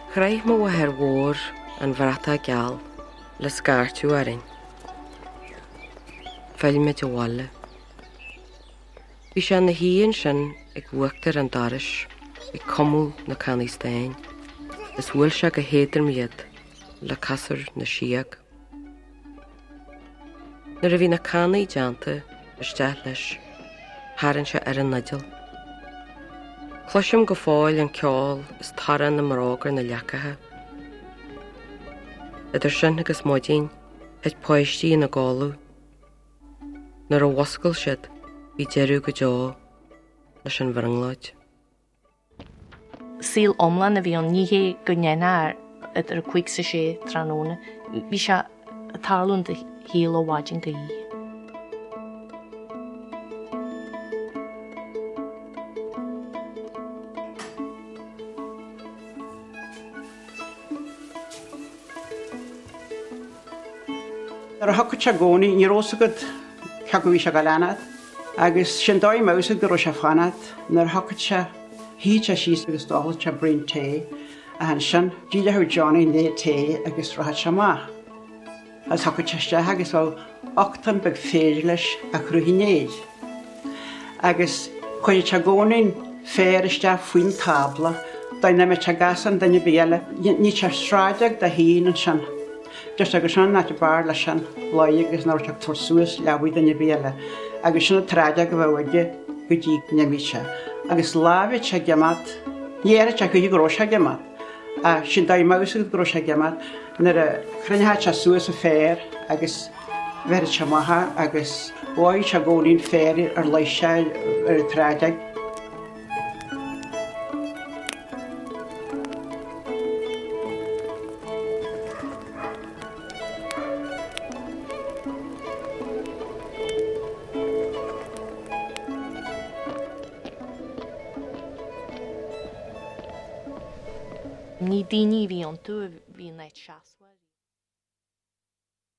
Chraith mo her war an bhrata geal le scartú arin. Felme de walle. Bhí sé na híon sin ag bhuachtar an daris ag comú na Canistéin. Is bhfuil se go héidir miad le casar na siag. Nuair a bhí na Canaí deanta isteach leis, tharann se ar an nigil. Chluisim go fáil an ceáil is taran na marágar na leacathe. Idir sin agus móidín heid poistíí na gáú. Nuair a wascail siad bhí deirú go deá leis an bhrangláid. Síl omlan a bhí an níhé go nnéna idir chuig sa sé tróna. Bhí se a tarlún de híal ó bhaidin go dhí. Ar a thucaid se gcónaí ní rósagad ceagadh se go leanad, agus sin dóid másad go raibh se fanad, nar thucaid se hí se síos agus dáil se brin té, a han sin dílethú Johnny né té agus rathaid se maith. As thucaid se agus bhil 8 bag féidir leis a chruthínéid. Agus chuid se gcónaí féiriste faoin tabla, daine me se gasan daine béle, ní se sráideag de híon an sin. Just agus sin na bar lei sin láí agus náteach tar suasúas lehaid daine béle, agus sinna tráide go bhhaide go dtí nemíse. Agus lábhaid se gemat, níar te chuí goró se gemat, a sin daid másad goró se gemat, nar a chrunnethe se suas a fér agus bhead se maithe agus bháid se gcónaín féir ar leiise ar tráideag. Ní daoine bhí an tú bhí neit seas.